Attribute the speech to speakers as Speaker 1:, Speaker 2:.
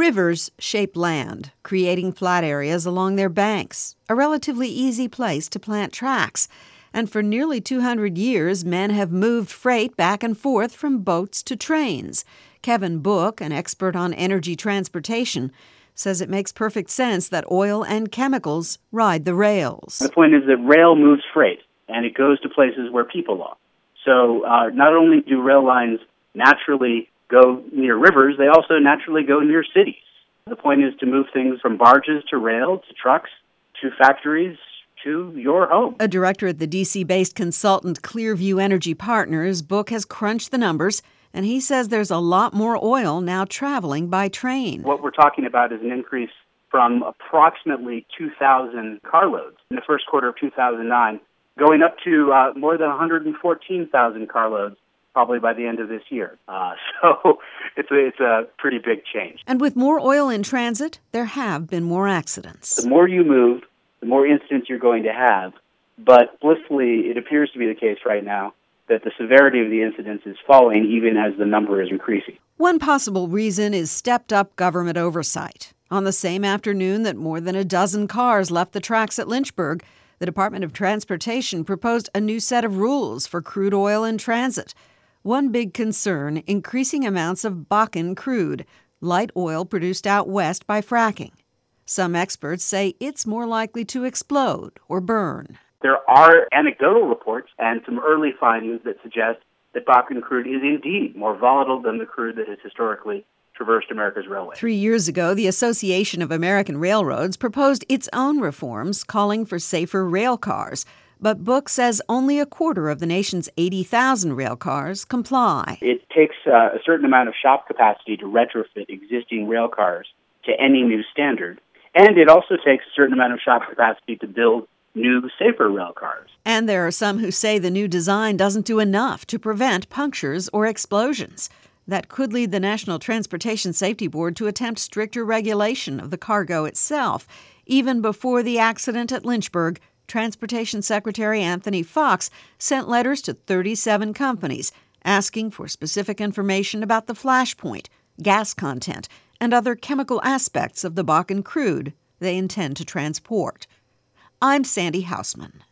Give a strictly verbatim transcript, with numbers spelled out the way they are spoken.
Speaker 1: Rivers shape land, creating flat areas along their banks, a relatively easy place to plant tracks. And for nearly two hundred years, men have moved freight back and forth from boats to trains. Kevin Book, an expert on energy transportation, says it makes perfect sense that oil and chemicals ride the rails.
Speaker 2: The point is that rail moves freight, and it goes to places where people are. So uh, not only do rail lines naturally go near rivers, they also naturally go near cities. The point is to move things from barges to rail to trucks to factories to your home.
Speaker 1: A director at the D C-based consultant Clearview Energy Partners, Book has crunched the numbers, and he says there's a lot more oil now traveling by train.
Speaker 2: What we're talking about is an increase from approximately two thousand carloads in the first quarter of two thousand nine, going up to uh, more than one hundred fourteen thousand carloads probably by the end of this year. Uh, so it's a, it's a pretty big change.
Speaker 1: And with more oil in transit, there have been more accidents.
Speaker 2: The more you move, the more incidents you're going to have. But blissfully, it appears to be the case right now that the severity of the incidents is falling even as the number is increasing.
Speaker 1: One possible reason is stepped-up government oversight. On the same afternoon that more than a dozen cars left the tracks at Lynchburg, the Department of Transportation proposed a new set of rules for crude oil in transit. One big concern, increasing amounts of Bakken crude, light oil produced out west by fracking. Some experts say it's more likely to explode or burn.
Speaker 2: There are anecdotal reports and some early findings that suggest that Bakken crude is indeed more volatile than the crude that has historically traversed America's railways.
Speaker 1: Three years ago, the Association of American Railroads proposed its own reforms calling for safer rail cars. But Book says only a quarter of the nation's eighty thousand rail cars comply.
Speaker 2: It takes uh, a certain amount of shop capacity to retrofit existing rail cars to any new standard. And it also takes a certain amount of shop capacity to build new, safer rail cars.
Speaker 1: And there are some who say the new design doesn't do enough to prevent punctures or explosions. That could lead the National Transportation Safety Board to attempt stricter regulation of the cargo itself. Even before the accident at Lynchburg, Transportation Secretary Anthony Foxx sent letters to thirty-seven companies asking for specific information about the flash point, gas content, and other chemical aspects of the Bakken crude they intend to transport. I'm Sandy Hausman.